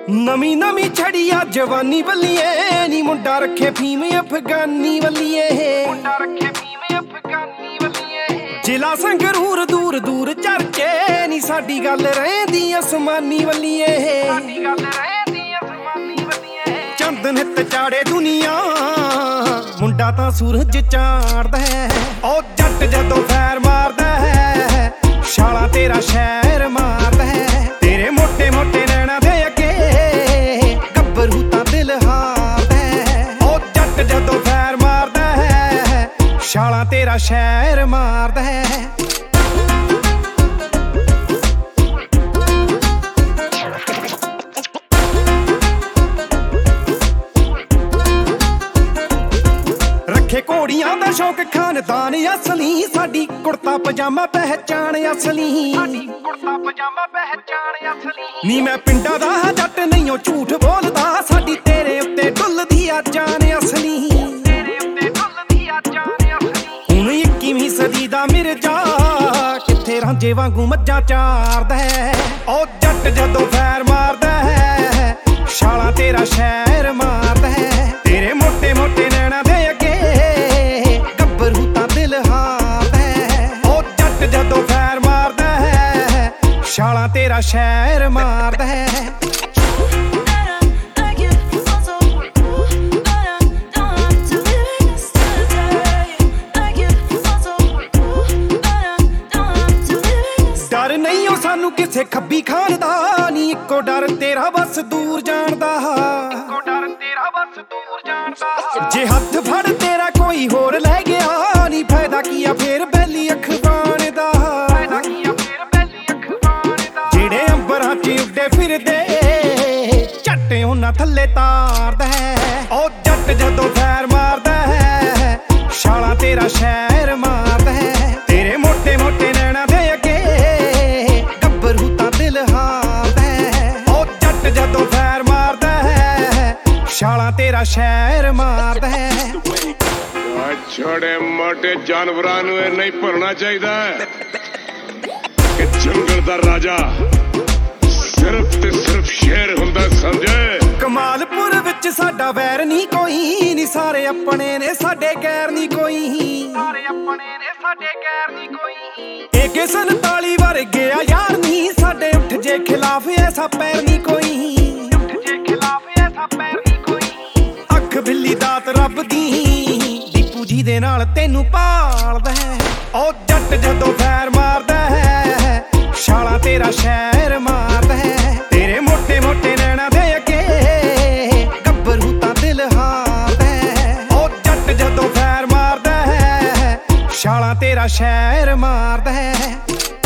ਨਵੀਂ ਨਵੀਂ ਛੜੀ ਆ ਜਵਾਨੀ ਵੱਲੀਏ ਨੀ ਮੁੰਡਾ ਰੱਖੇ ਫੀਮ ਅਫਗਾਨੀ ਵੱਲੀਏ ਜ਼ਿਲ੍ਹਾ ਸੰਗਰੂਰ ਦੂਰ ਦੂਰ ਚਰਚੇ ਨੀ ਸਾਡੀ ਗੱਲ ਰਹਿੰਦੀ ਅਸਮਾਨੀ ਵੱਲੀਏ ਚੰਦ ਨਿੱਤ ਚਾੜੇ ਦੁਨੀਆ ਮੁੰਡਾ ਤਾਂ ਸੂਰਜ ਚਾੜਦਾ ਉਹ ਜੱਟ ਜਦੋਂ ਫੈਰ ਮਾਰਦਾ ਛਾਲਾ ਤੇਰਾ ਸ਼ਹਿਰ ਮਾਰਦਾ ਤੇਰੇ ਮੋਟੇ ਮੋਟੇ ਨੈਣਾ ਦੇ ਅੱਗੇ ਗੱਭਰੂ ਤਾਂ ਦਿਲ ਹਾਰਦਾ ਉਹ ਜੱਟ ਜਦੋਂ ਫੈਰ ਮਾਰਦਾ ਛਾਲਾ ਤੇਰਾ ਸ਼ਹਿਰ ਮਾਰਦਾ ਰੱਖੇ ਘੋੜੀਆਂ ਦਾ ਸ਼ੌਕ ਖਾਨਦਾਨ ਅਸਲੀ ਸਾਡੀ ਕੁੜਤਾ ਪਜਾਮਾ ਪਹਿਚਾਣ ਅਸਲੀ ਨੀ ਮੈਂ ਪਿੰਡਾਂ ਦਾ ਜੱਟ ਨਹੀਂ ਓ ਝੂਠ ਬੋਲਦਾ ਸਾਡੀ ਤੇਰੇ ਉੱਤੇ ਡੁੱਲਦੀ ਆ ਜਾਨ ਅਸਲੀ ਹੁਣ 21ਵੀਂ ਸਦੀ ਦਾ ਮਿਰਜ਼ਾ ਕਿੱਥੇ ਰਾਂਝੇ ਵਾਂਗੂ ਮੱਝਾਂ ਚਾਰਦਾ ਉਹ ਜੱਟ ਜਦੋਂ ਫੈਰ ਮਾਰਦਾ ਛਾਲਾ ਤੇਰਾ ਸ਼ਹਿਰ ਮਾਰਦਾ ਤੇਰੇ ਮੋਟੇ ਮੋਟੇ ਨੈਣਾ ਦੇ ਅੱਗੇ ਗੱਭਰੂ ਤਾਂ ਦਿਲ ਹਾਰਦਾ ਉਹ ਜੱਟ ਜਦੋਂ ਫੈਰ ਮਾਰਦਾ ਛਾਲਾ ਤੇਰਾ ਸ਼ਹਿਰ ਮਾਰਦਾ ਡਰ ਨਹੀਂ ਉਹ ਸਾਨੂੰ ਕਿਸੇ ਖੱਬੀ ਖਾਨ ਦਾ ਨੀ ਇੱਕੋ ਡਰ ਤੇਰਾ ਬਸ ਦੂਰ ਜਾਣ ਦਾ ਜੇ ਹੱਥ ਫੜ ਤੇਰਾ ਕੋਈ ਹੋਰ ਲੈ ਗਿਆ ਨੀ ਫਾਇਦਾ ਕੀ ਆ ਫੇਰ ਬੈਲੀ ਅਖਬਾਨ ਦਾ ਜਿਹੜੇ ਅੰਬਰਾਂ 'ਚ ਉੱਡੇ ਫਿਰਦੇ ਝੱਟ ਉਹਨਾਂ ਥੱਲੇ ਤਾਰਦਾ ਉਹ ਜੱਟ ਜਦੋਂ ਫੈਰ ਮਾਰਦਾ ਛਾਲਾ ਤੇਰਾ ਸ਼ਹਿਰ ਮਾਰਦਾ ਤੇਰੇ ਮੋਟੇ ਮੋਟੇ ਨੈਣਾ ਦੇ ਅੱਗੇ ਗੱਭਰੂ ਤਾਂ ਦਿਲ ਹਾਰਦਾ ਉਹ ਜੱਟ ਜਦੋਂ ਫੈਰ ਮਾਰਦਾ ਛਾਲਾ ਤੇਰਾ ਸ਼ਹਿਰ ਮਾਰਦਾ ਛੋਟੇ ਮੋਟੇ ਜਾਨਵਰਾਂ ਨੂੰ ਇਹ ਨਹੀਂ ਭੁੱਲਣਾ ਚਾਹੀਦਾ ਕਿ ਜੰਗਲ ਦਾ ਰਾਜਾ ਸਿਰਫ ਤੇ ਸਿਰਫ ਸ਼ੇਰ ਹੁੰਦਾ ਸਮਝੇ ਕਮਾਲਪੁਰ ਵਿੱਚ ਸਾਡਾ ਵੈਰ ਨਹੀਂ ਕੋਈ ਨੀ ਸਾਰੇ ਆਪਣੇ ਨੇ ਸਾਡੇ ਗੈਰ ਨਹੀਂ ਕੋਈ AK 47 ਵਰਗੇ ਆ ਯਾਰ ਨਹੀਂ ਸਾਡੇ ਉੱਠ ਜੇ ਖਿਲਾਫ ਐਸਾ ਪੈਰ ਨਹੀਂ ਕੋਈ ਅੱਖ ਬਿੱਲੀ ਦਾਤ ਰੱਬ ਦੀ ਦੀਪੂ ਜੀ ਦੇ ਨਾਲ ਤੈਨੂੰ ਪਾਲਦਾ ਉਹ ਜੱਟ ਜਦੋਂ ਫੈਰ ਮਾਰਦਾ ਛਾਲਾ ਤੇਰਾ ਸ਼ਹਿਰ ਮਾਰਦਾ ਤੇਰੇ ਮੋਟੇ ਮੋਟੇ ਨੈਣਾ ਦੇ ਅੱਗੇ ਗੱਭਰੂ ਤਾਂ ਦਿਲ ਹਾਰਦਾ ਉਹ ਜੱਟ ਜਦੋਂ ਫੈਰ ਮਾਰਦਾ ਛਾਲਾ ਤੇਰਾ ਸ਼ਹਿਰ ਮਾਰਦਾ